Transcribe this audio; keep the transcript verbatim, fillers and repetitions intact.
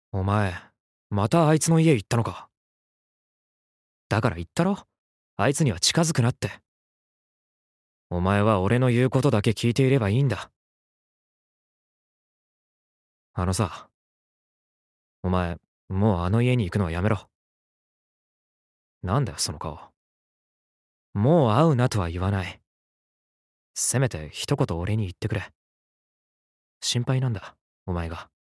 お前、またあいつの家行ったのか。だから言ったろ、あいつには近づくなって。お前は俺の言うことだけ聞いていればいいんだ。あのさ、お前、もうあの家に行くのはやめろ。なんだよ、その顔。もう会うなとは言わない。せめて一言俺に言ってくれ。心配なんだ、お前が。